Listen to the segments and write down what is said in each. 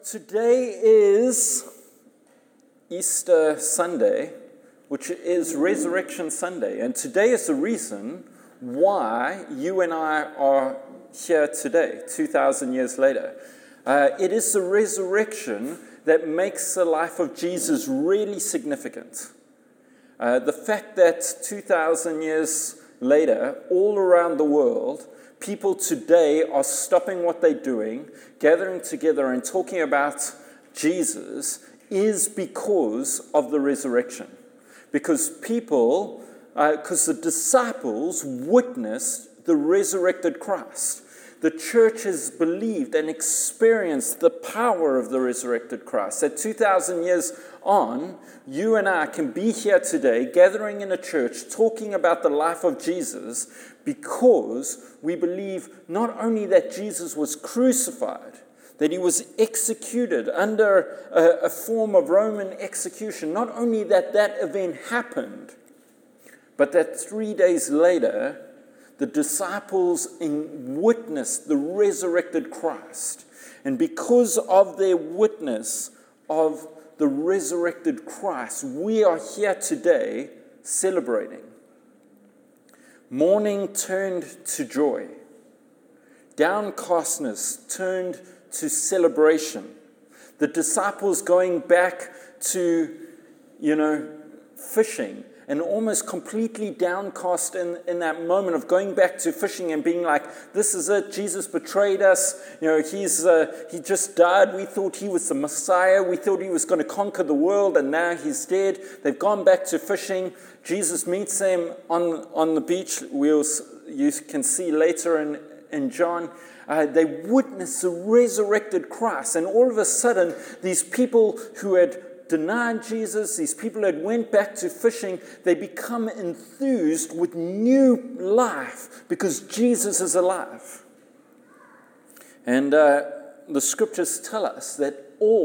Today is Easter Sunday, which is Resurrection Sunday. And today is the reason why you and I are here today, 2,000 years later. It is the resurrection that makes the life of Jesus really significant. The fact that 2,000 years later, all around the world, people today are stopping what they're doing, gathering together and talking about Jesus is because of the resurrection. Because the disciples witnessed the resurrected Christ. The church has believed and experienced the power of the resurrected Christ. That 2,000 years on, you and I can be here today, gathering in a church, talking about the life of Jesus, because we believe not only that Jesus was crucified, that he was executed under a form of Roman execution, not only that event happened, but that 3 days later, the disciples witnessed the resurrected Christ. And because of their witness of the resurrected Christ, we are here today celebrating. Mourning turned to joy. Downcastness turned to celebration. The disciples going back to, fishing, and almost completely downcast in that moment of going back to fishing and being like, this is it, Jesus betrayed us, he just died, we thought he was the Messiah, we thought he was going to conquer the world, and now he's dead. They've gone back to fishing. Jesus meets them on the beach. You can see later in John, they witness the resurrected Christ, and all of a sudden, these people who had denied Jesus, these people that went back to fishing, they become enthused with new life because Jesus is alive. And the scriptures tell us that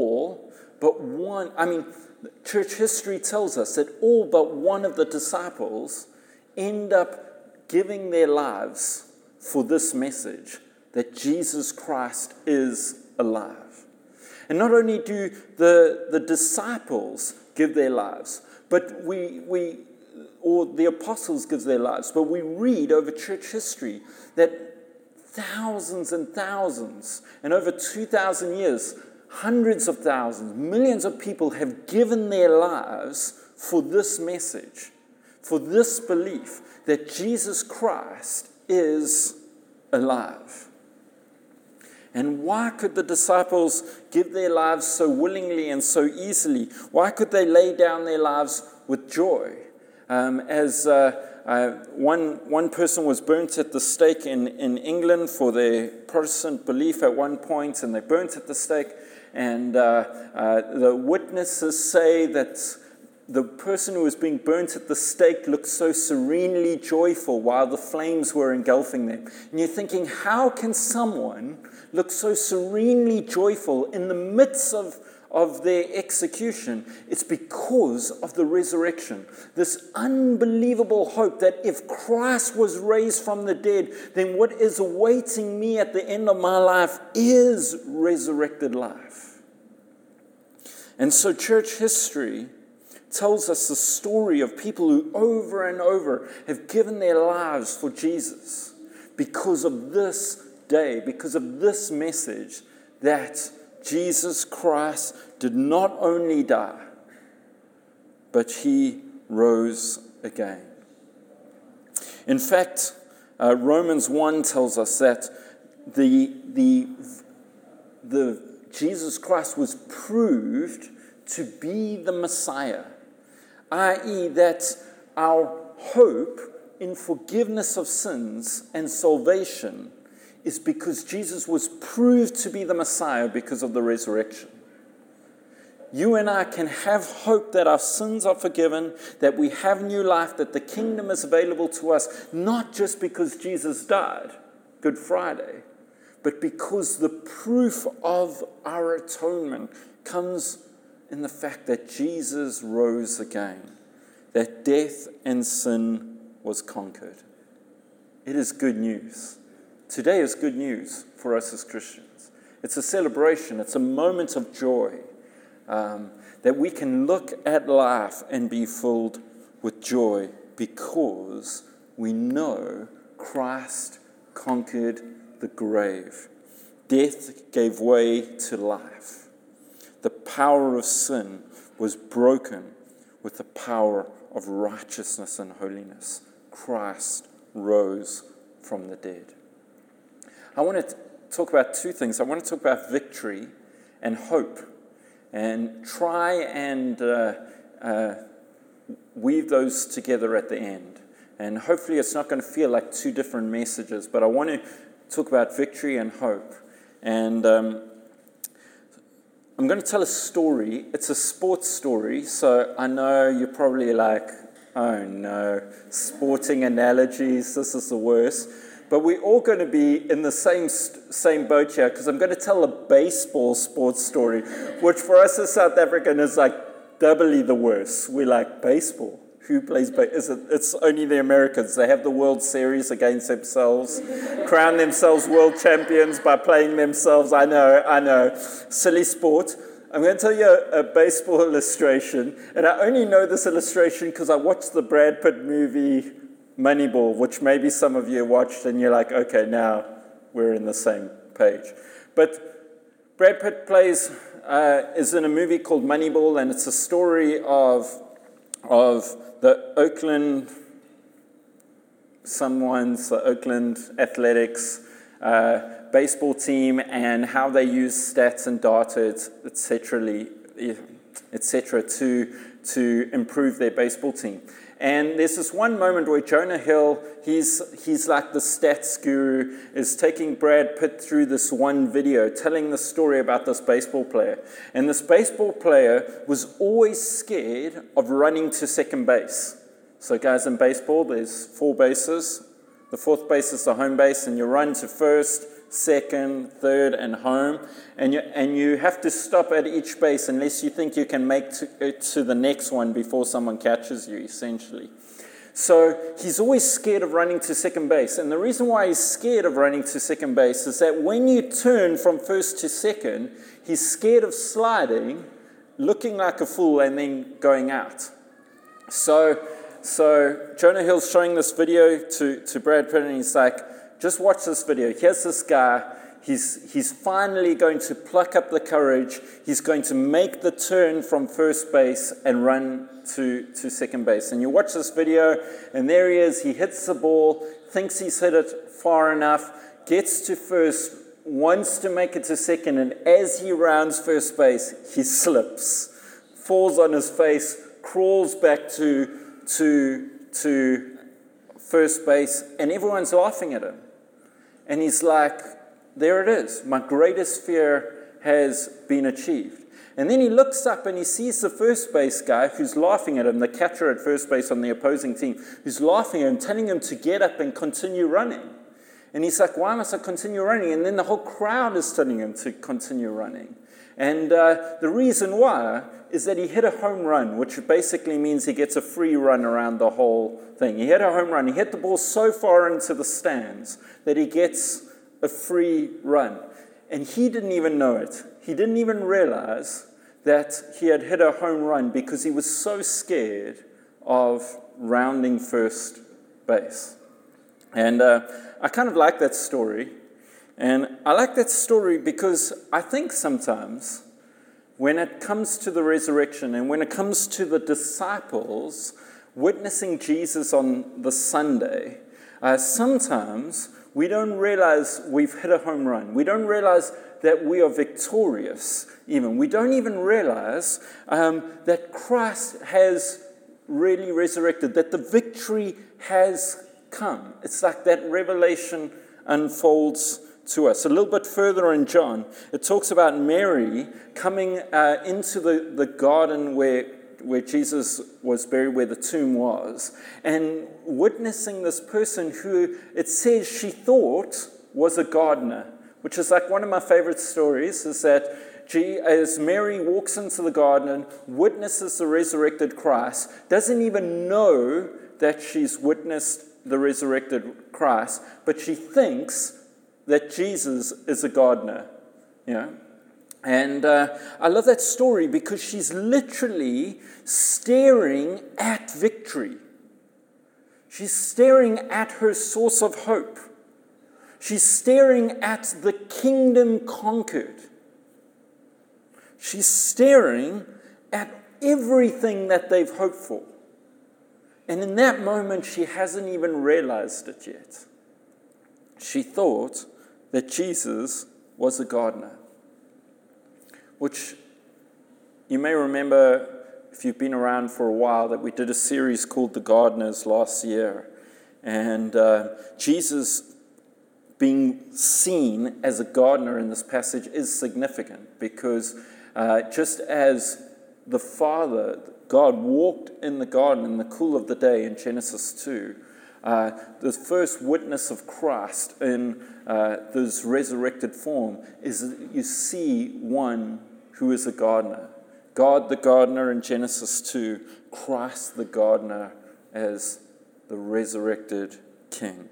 church history tells us that all but one of the disciples end up giving their lives for this message, that Jesus Christ is alive. And not only do the disciples give their lives, but the apostles give their lives, but we read over church history that thousands and thousands, and over 2,000 years, hundreds of thousands, millions of people have given their lives for this message, for this belief that Jesus Christ is alive. And why could the disciples give their lives so willingly and so easily? Why could they lay down their lives with joy? One person was burnt at the stake in England for their Protestant belief at one point, and they burnt at the stake. And the witnesses say that the person who was being burnt at the stake looked so serenely joyful while the flames were engulfing them. And you're thinking, how can someone look so serenely joyful in the midst of their execution? It's because of the resurrection. This unbelievable hope that if Christ was raised from the dead, then what is awaiting me at the end of my life is resurrected life. And so church history tells us the story of people who over and over have given their lives for Jesus because of this day, because of this message that Jesus Christ did not only die, but he rose again. In fact, Romans 1 tells us that the Jesus Christ was proved to be the Messiah, i.e. that our hope in forgiveness of sins and salvation is because Jesus was proved to be the Messiah because of the resurrection. You and I can have hope that our sins are forgiven, that we have new life, that the kingdom is available to us, not just because Jesus died, Good Friday, but because the proof of our atonement comes in the fact that Jesus rose again, that death and sin was conquered. It is good news. Today is good news for us as Christians. It's a celebration. It's a moment of joy. That we can look at life and be filled with joy because we know Christ conquered the grave. Death gave way to life. The power of sin was broken with the power of righteousness and holiness. Christ rose from the dead. I want to talk about two things. I want to talk about victory and hope, and try and weave those together at the end. And hopefully it's not going to feel like two different messages, but I want to talk about victory and hope. And I'm going to tell a story. It's a sports story, so I know you're probably like, oh no, sporting analogies, this is the worst. But we're all going to be in the same boat here, because I'm going to tell a baseball sports story, which for us as South African is like doubly the worst. We're like, baseball? Who plays baseball? It's only the Americans. They have the World Series against themselves, crown themselves world champions by playing themselves. I know. Silly sport. I'm going to tell you a baseball illustration, and I only know this illustration because I watched the Brad Pitt movie Moneyball, which maybe some of you watched, and you're like, okay, now we're in the same page. But Brad Pitt is in a movie called Moneyball, and it's a story of the Oakland Athletics baseball team, and how they use stats and data, etc., to improve their baseball team. And there's this one moment where Jonah Hill, he's like the stats guru, is taking Brad Pitt through this one video, telling the story about this baseball player. And this baseball player was always scared of running to second base. So guys, in baseball, there's 4 bases. The 4th base is the home base, and you run to first, second, third, and home. And you have to stop at each base unless you think you can make it to the next one before someone catches you, essentially. So he's always scared of running to second base. And the reason why he's scared of running to second base is that when you turn from first to second, he's scared of sliding, looking like a fool, and then going out. So Jonah Hill's showing this video to Brad Pitt, and he's like, just watch this video. Here's this guy. He's finally going to pluck up the courage. He's going to make the turn from first base and run to second base. And you watch this video, and there he is. He hits the ball, thinks he's hit it far enough, gets to first, wants to make it to second, and as he rounds first base, he slips, falls on his face, crawls back to first base, and everyone's laughing at him. And he's like, there it is. My greatest fear has been achieved. And then he looks up and he sees the first base guy who's laughing at him, the catcher at first base on the opposing team, who's laughing at him, telling him to get up and continue running. And he's like, why must I continue running? And then the whole crowd is telling him to continue running. And the reason why is that he hit a home run, which basically means he gets a free run around the whole thing. He hit a home run. He hit the ball so far into the stands that he gets a free run. And he didn't even know it. He didn't even realize that he had hit a home run because he was so scared of rounding first base. And I kind of like that story. And I like that story because I think sometimes when it comes to the resurrection and when it comes to the disciples witnessing Jesus on the Sunday, sometimes we don't realize we've hit a home run. We don't realize that we are victorious even. We don't even realize that Christ has really resurrected, that the victory has come. It's like that revelation unfolds to us. A little bit further in John, it talks about Mary coming into the garden where Jesus was buried, where the tomb was, and witnessing this person who it says she thought was a gardener, which is like one of my favorite stories, is that as Mary walks into the garden, witnesses the resurrected Christ, doesn't even know that she's witnessed the resurrected Christ, but she thinks that Jesus is a gardener. you know. And I love that story because she's literally staring at victory. She's staring at her source of hope. She's staring at the kingdom conquered. She's staring at everything that they've hoped for. And in that moment, she hasn't even realized it yet. She thought that Jesus was a gardener, which you may remember if you've been around for a while that we did a series called The Gardeners last year. And Jesus being seen as a gardener in this passage is significant because just as the Father, God, walked in the garden in the cool of the day in Genesis 2, the first witness of Christ in this resurrected form is that you see one who is a gardener. God the gardener in Genesis 2, Christ the gardener as the resurrected King.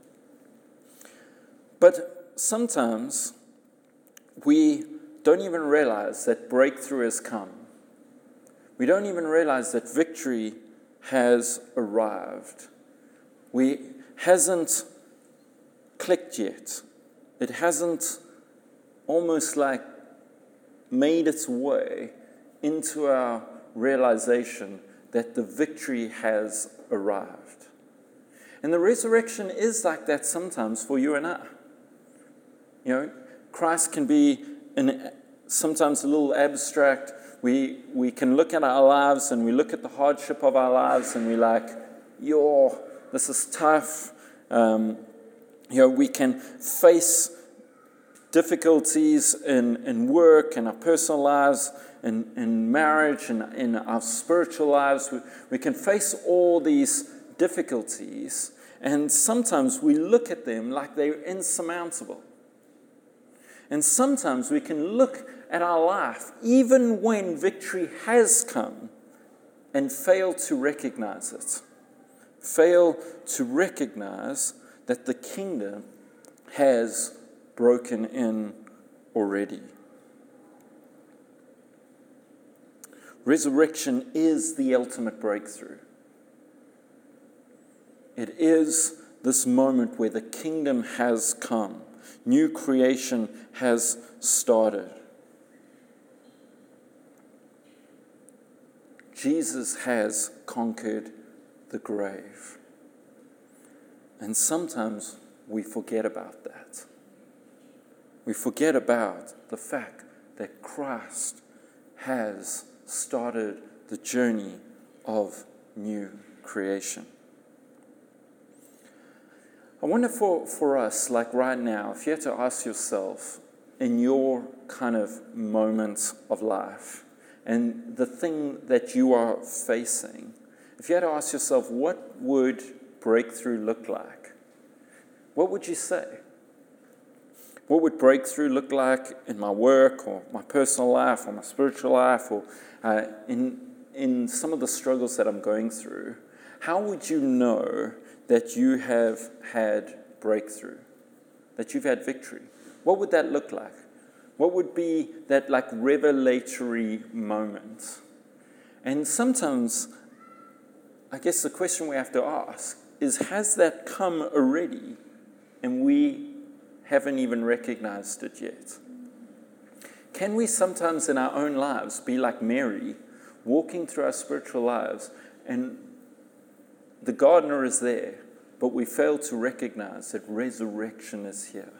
But sometimes we don't even realize that breakthrough has come. We don't even realize that victory has arrived. We hasn't clicked yet. It hasn't almost like made its way into our realization that the victory has arrived. And the resurrection is like that sometimes for you and I. You know, Christ can be sometimes a little abstract. We can look at our lives and we look at the hardship of our lives and we're like, this is tough. We can face difficulties in work and our personal lives, in marriage and in our spiritual lives. We can face all these difficulties, and sometimes we look at them like they're insurmountable. And sometimes we can look at our life, even when victory has come, and fail to recognize it. Fail to recognize that the kingdom has broken in already. Resurrection is the ultimate breakthrough. It is this moment where the kingdom has come. New creation has started. Jesus has conquered the grave. And sometimes we forget about that. We forget about the fact that Christ has started the journey of new creation. I wonder for us, like right now, if you had to ask yourself in your kind of moment of life and the thing that you are facing, if you had to ask yourself, what would breakthrough look like? What would you say? What would breakthrough look like in my work or my personal life or my spiritual life or in some of the struggles that I'm going through? How would you know that you have had breakthrough, that you've had victory? What would that look like? What would be that like revelatory moment? And sometimes, I guess the question we have to ask is, has that come already and we haven't even recognized it yet? Can we sometimes in our own lives be like Mary, walking through our spiritual lives, and the gardener is there, but we fail to recognize that resurrection is here?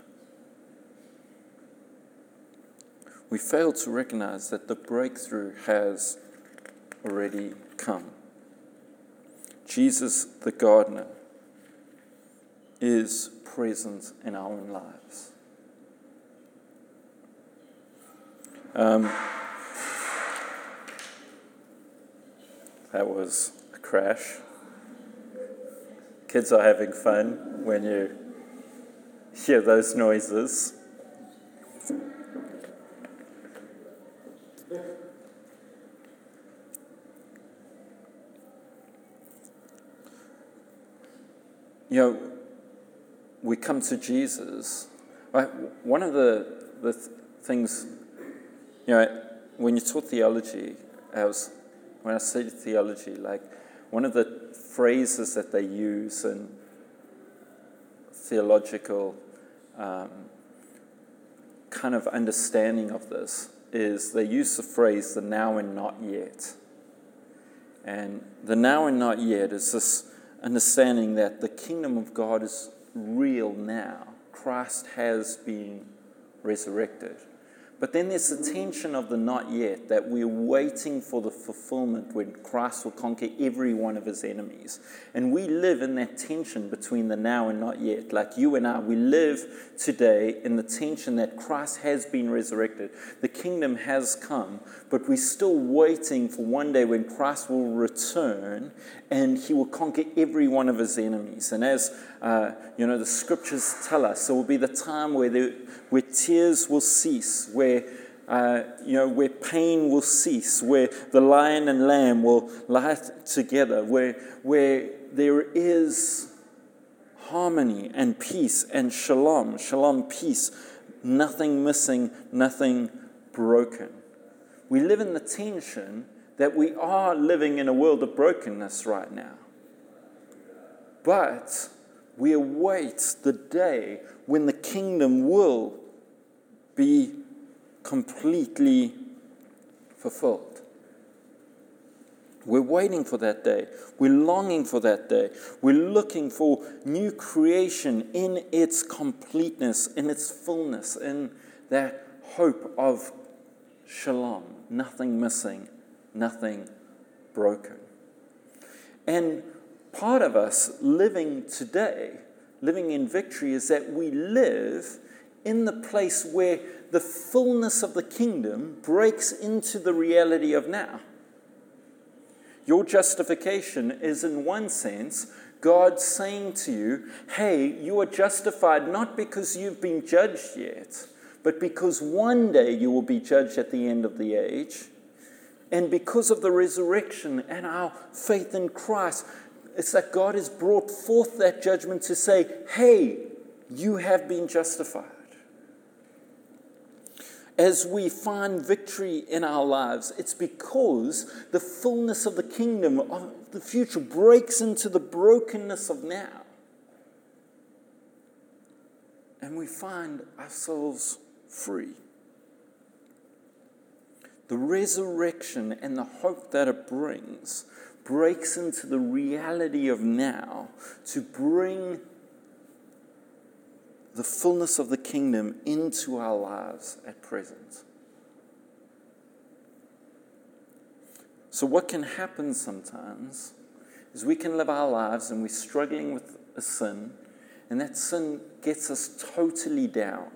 We fail to recognize that the breakthrough has already come. Jesus, the gardener, is present in our own lives. That was a crash. Kids are having fun when you hear those noises. We come to Jesus. Right? One of the things, when you taught theology, when I studied theology, like one of the phrases that they use in theological kind of understanding of this is they use the phrase the now and not yet. And the now and not yet is this understanding that the kingdom of God is real now. Christ has been resurrected. But then there's the tension of the not yet, that we're waiting for the fulfillment when Christ will conquer every one of his enemies. And we live in that tension between the now and not yet. Like you and I, we live today in the tension that Christ has been resurrected. The kingdom has come, but we're still waiting for one day when Christ will return and he will conquer every one of his enemies. And as the scriptures tell us, there will be the time where tears will cease, where pain will cease, where the lion and lamb will lie together, where there is harmony and peace and shalom, peace, nothing missing, nothing broken. We live in the tension that we are living in a world of brokenness right now. But we await the day when the kingdom will be completely fulfilled. We're waiting for that day. We're longing for that day. We're looking for new creation in its completeness, in its fullness, in that hope of shalom, nothing missing, nothing broken. And part of us living today, living in victory, is that we live in the place where the fullness of the kingdom breaks into the reality of now. Your justification is, in one sense, God saying to you, hey, you are justified not because you've been judged yet, but because one day you will be judged at the end of the age. And because of the resurrection and our faith in Christ, it's that God has brought forth that judgment to say, hey, you have been justified. As we find victory in our lives, it's because the fullness of the kingdom of the future breaks into the brokenness of now. And we find ourselves free. The resurrection and the hope that it brings breaks into the reality of now to bring the fullness of the kingdom into our lives at present. So what can happen sometimes is we can live our lives and we're struggling with a sin, and that sin gets us totally down.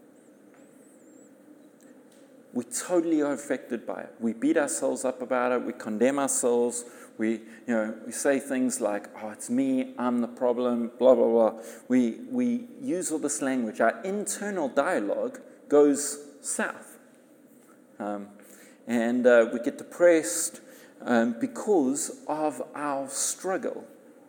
We totally are affected by it. We beat ourselves up about it. We condemn ourselves. We say things like, oh, it's me, I'm the problem, blah, blah, blah. We use all this language. Our internal dialogue goes south. And we get depressed because of our struggle.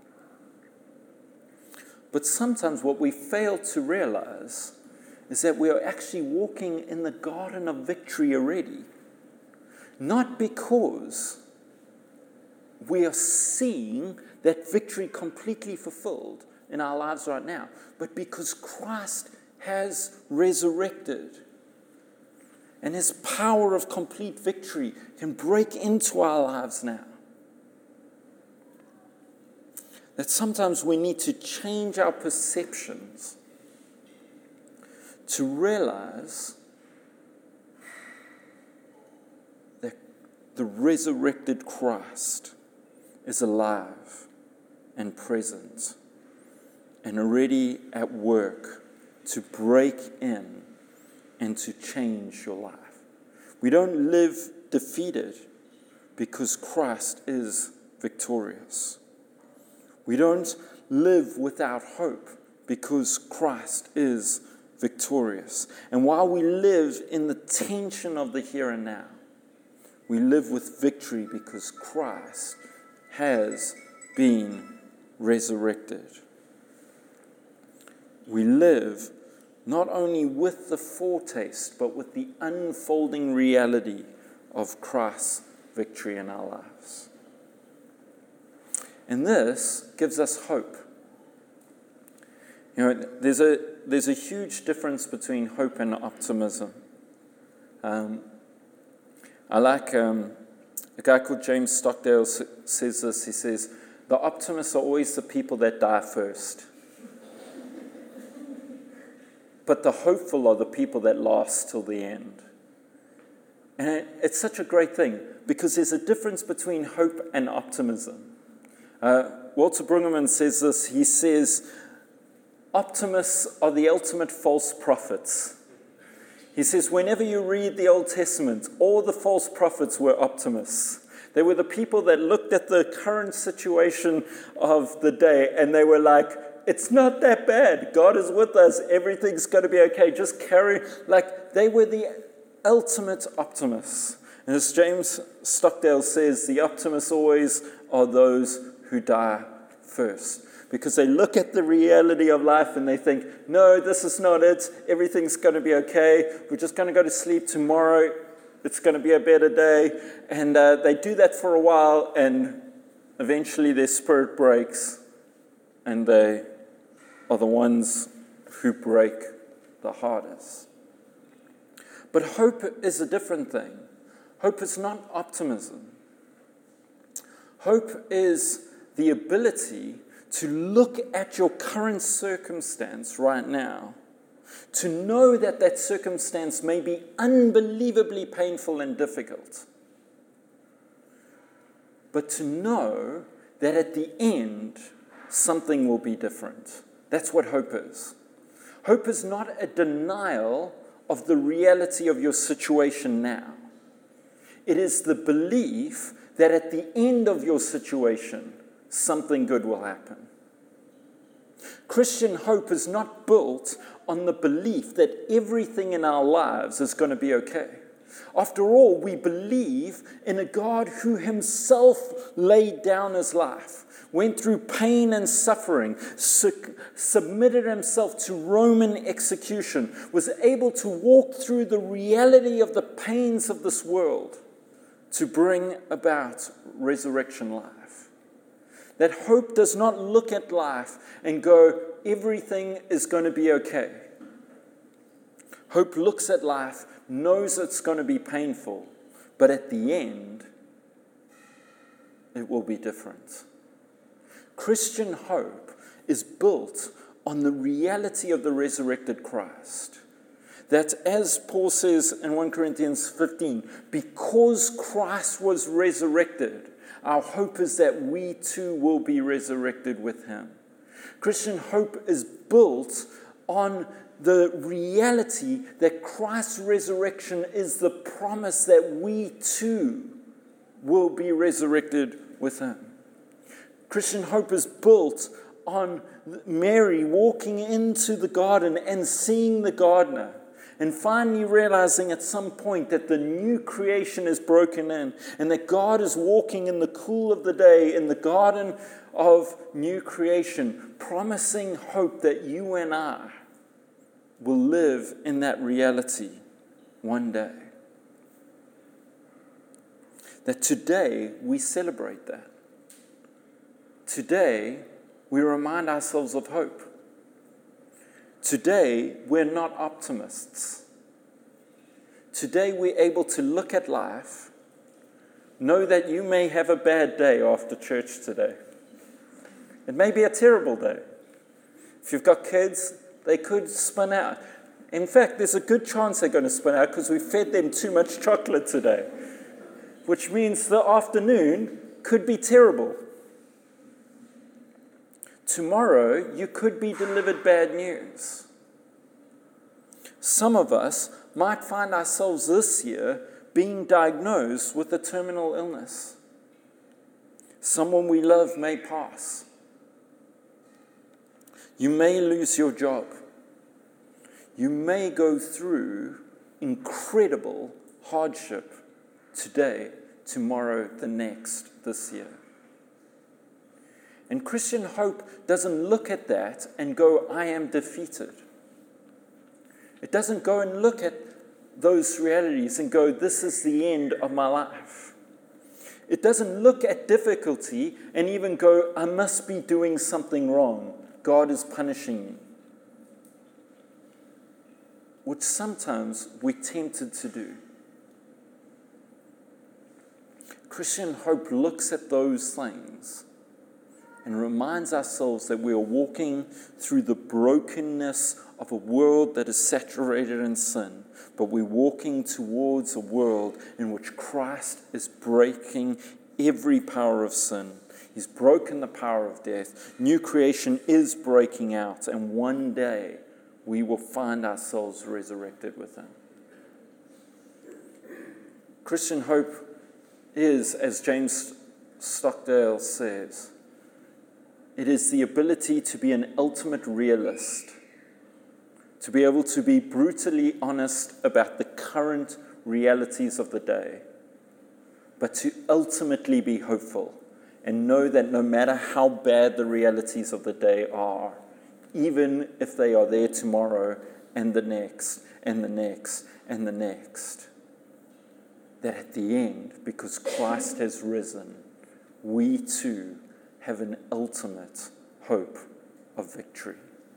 But sometimes what we fail to realize is that we are actually walking in the garden of victory already. Not because we are seeing that victory completely fulfilled in our lives right now, but because Christ has resurrected. And his power of complete victory can break into our lives now. That sometimes we need to change our perceptions to realize that the resurrected Christ is alive and present and already at work to break in and to change your life. We don't live defeated because Christ is victorious. We don't live without hope because Christ is victorious. And while we live in the tension of the here and now, we live with victory because Christ has been resurrected. We live not only with the foretaste, but with the unfolding reality of Christ's victory in our lives. And this gives us hope. You know, there's a huge difference between hope and optimism. I like a guy called James Stockdale says this. He says, the optimists are always the people that die first. But the hopeful are the people that last till the end. And it's such a great thing because there's a difference between hope and optimism. Walter Brueggemann says this. He says, optimists are the ultimate false prophets. He says, whenever you read the Old Testament, all the false prophets were optimists. They were the people that looked at the current situation of the day and they were like, it's not that bad. God is with us. Everything's going to be okay. Just carry. Like, they were the ultimate optimists. And as James Stockdale says, the optimists always are those who die first. Because they look at the reality of life and they think, no, this is not it. Everything's going to be okay. We're just going to go to sleep tomorrow. It's going to be a better day. And they do that for a while and eventually their spirit breaks and they are the ones who break the hardest. But hope is a different thing. Hope is not optimism. Hope is the ability to look at your current circumstance right now, to know that that circumstance may be unbelievably painful and difficult, but to know that at the end, something will be different. That's what hope is. Hope is not a denial of the reality of your situation now. It is the belief that at the end of your situation, something good will happen. Christian hope is not built on the belief that everything in our lives is going to be okay. After all, we believe in a God who himself laid down his life, went through pain and suffering, submitted himself to Roman execution, was able to walk through the reality of the pains of this world to bring about resurrection life. That hope does not look at life and go, everything is going to be okay. Hope looks at life, knows it's going to be painful, but at the end, it will be different. Christian hope is built on the reality of the resurrected Christ. That, as Paul says in 1 Corinthians 15, because Christ was resurrected, our hope is that we too will be resurrected with him. Christian hope is built on the reality that Christ's resurrection is the promise that we too will be resurrected with him. Christian hope is built on Mary walking into the garden and seeing the gardener and finally realizing at some point that the new creation is broken in and that God is walking in the cool of the day in the garden of new creation, promising hope that you and I will live in that reality one day. That today we celebrate that. Today we remind ourselves of hope. Today we're not optimists. Today we're able to look at life, know that you may have a bad day after church today. It may be a terrible day. If you've got kids, they could spin out. In fact, there's a good chance they're going to spin out because we fed them too much chocolate today, which means the afternoon could be terrible. Tomorrow, you could be delivered bad news. Some of us might find ourselves this year being diagnosed with a terminal illness. Someone we love may pass. You may lose your job. You may go through incredible hardship today, tomorrow, the next, this year. And Christian hope doesn't look at that and go, I am defeated. It doesn't go and look at those realities and go, this is the end of my life. It doesn't look at difficulty and even go, I must be doing something wrong. God is punishing me. Which sometimes we're tempted to do. Christian hope looks at those things and reminds ourselves that we are walking through the brokenness of a world that is saturated in sin, but we're walking towards a world in which Christ is breaking every power of sin. He's broken the power of death. New creation is breaking out, and one day we will find ourselves resurrected with Him. Christian hope is, as James Stockdale says, it is the ability to be an ultimate realist, to be able to be brutally honest about the current realities of the day, but to ultimately be hopeful and know that no matter how bad the realities of the day are, even if they are there tomorrow and the next and the next and the next, that at the end, because Christ has risen, we too have an ultimate hope of victory.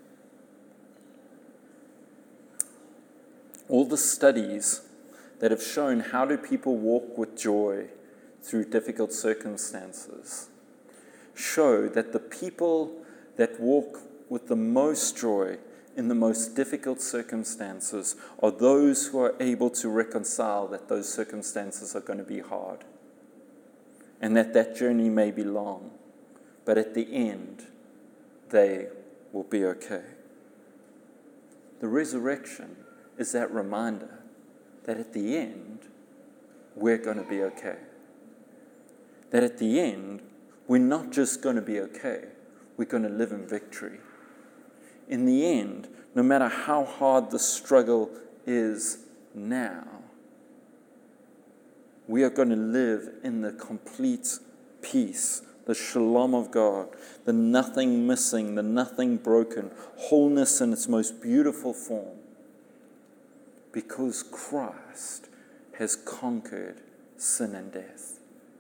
All the studies that have shown how do people walk with joy through difficult circumstances show that the people that walk with the most joy in the most difficult circumstances are those who are able to reconcile that those circumstances are going to be hard and that journey may be long, but at the end, they will be okay. The resurrection is that reminder that at the end, we're going to be okay. That at the end, we're not just going to be okay, we're going to live in victory. In the end, no matter how hard the struggle is now, we are going to live in the complete peace, the shalom of God, the nothing missing, the nothing broken, wholeness in its most beautiful form, because Christ has conquered sin and death.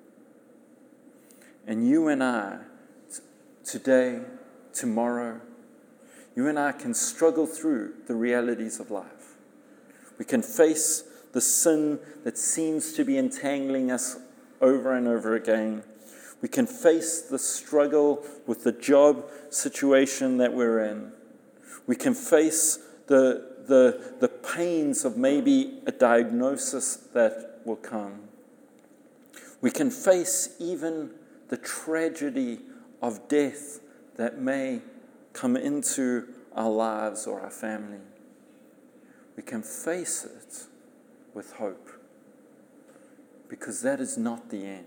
And you and I, today, tomorrow, you and I can struggle through the realities of life. We can face the sin that seems to be entangling us over and over again. We can face the struggle with the job situation that we're in. We can face the pains of maybe a diagnosis that will come. We can face even the tragedy of death that may come into our lives or our family. We can face it with hope, because that is not the end.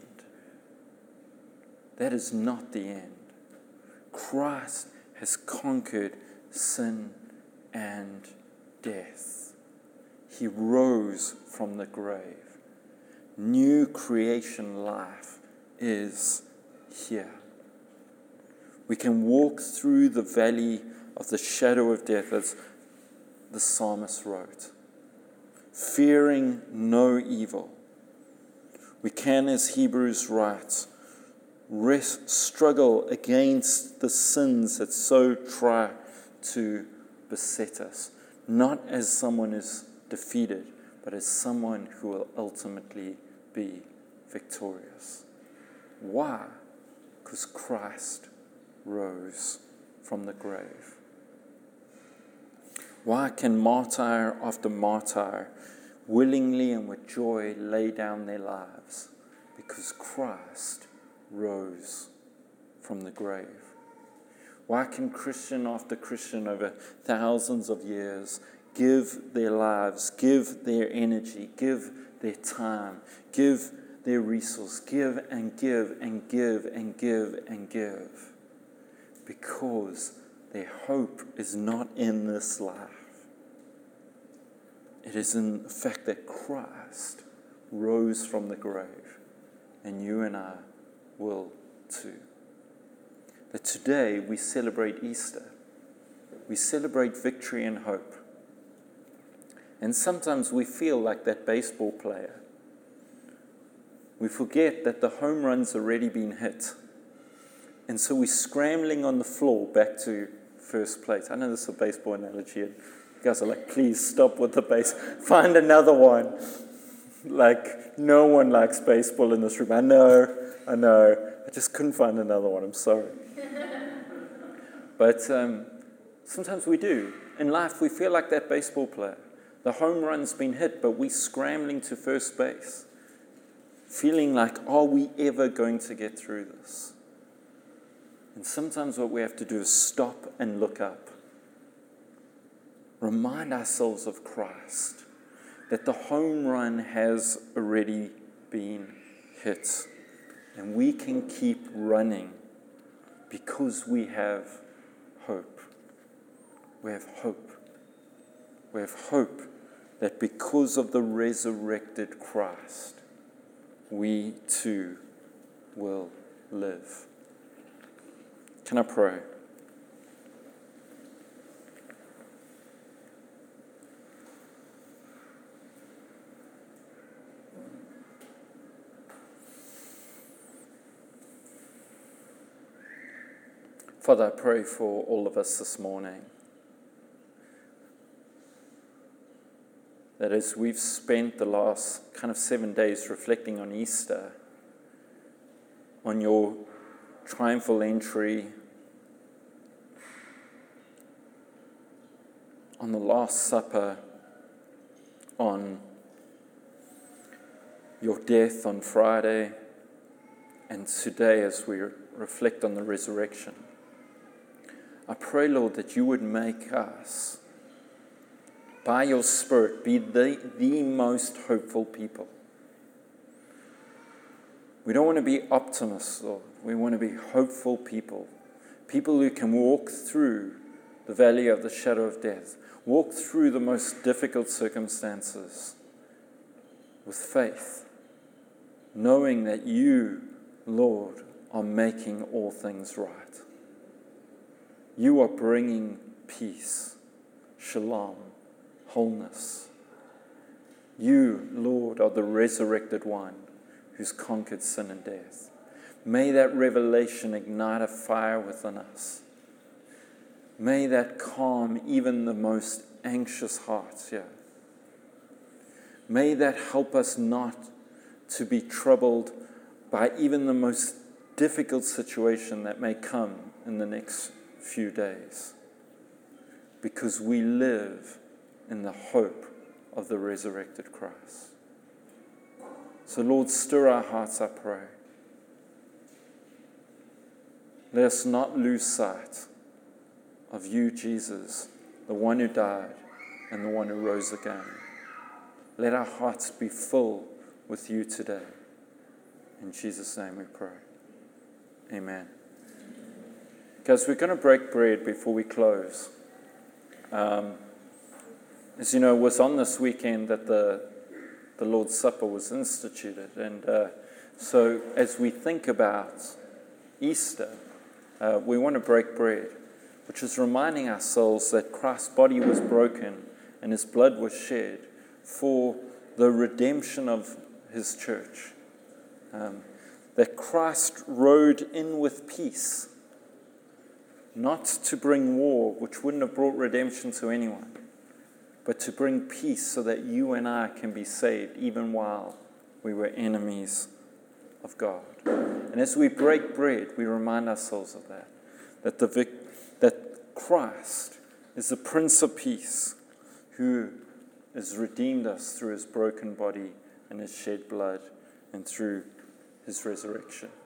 That is not the end. Christ has conquered sin and death. He rose from the grave. New creation life is here. We can walk through the valley of the shadow of death, as the psalmist wrote, fearing no evil. We can, as Hebrews writes, struggle against the sins that so try to beset us, not as someone is defeated, but as someone who will ultimately be victorious. Why? Because Christ rose from the grave. Why can martyr after martyr willingly and with joy lay down their lives? Because Christ rose from the grave. Why can Christian after Christian over thousands of years give their lives, give their energy, give their time, give their resource, give and give and give and give and give? Because their hope is not in this life. It is in the fact that Christ rose from the grave, and you and I will too. That today we celebrate Easter. We celebrate victory and hope. And sometimes we feel like that baseball player. We forget that the home run's already been hit. And so we're scrambling on the floor back to first place. I know this is a baseball analogy. And you guys are like, please stop with the base. Find another one. Like, no one likes baseball in this room. I know. I just couldn't find another one. I'm sorry. But sometimes we do. In life, we feel like that baseball player. The home run's been hit, but we're scrambling to first base. Feeling like, are we ever going to get through this? And sometimes what we have to do is stop and look up. Remind ourselves of Christ, that the home run has already been hit. And we can keep running because we have hope. We have hope. We have hope that because of the resurrected Christ, we too will live. Can I pray? Father, I pray for all of us this morning that as we've spent the last kind of 7 days reflecting on Easter, on your triumphal entry, on the Last Supper, on your death on Friday, and today as we reflect on the resurrection, I pray, Lord, that you would make us, by your Spirit, be the most hopeful people. We don't want to be optimists, Lord. We want to be hopeful people. People who can walk through the valley of the shadow of death, walk through the most difficult circumstances with faith, knowing that you, Lord, are making all things right. You are bringing peace, shalom, wholeness. You, Lord, are the resurrected one who's conquered sin and death. May that revelation ignite a fire within us. May that calm even the most anxious hearts here. May that help us not to be troubled by even the most difficult situation that may come in the next few days, because we live in the hope of the resurrected Christ. So Lord, stir our hearts, I pray. Let us not lose sight of you, Jesus, the one who died and the one who rose again. Let our hearts be full with you today. In Jesus' name we pray. Amen. Guys, we're going to break bread before we close. As you know, it was on this weekend that the Lord's Supper was instituted. And so as we think about Easter, we want to break bread, which is reminding ourselves that Christ's body was broken and his blood was shed for the redemption of his church. That Christ rode in with peace, not to bring war, which wouldn't have brought redemption to anyone, but to bring peace so that you and I can be saved even while we were enemies of God. And as we break bread, we remind ourselves of that, that Christ is the Prince of Peace who has redeemed us through his broken body and his shed blood and through his resurrection.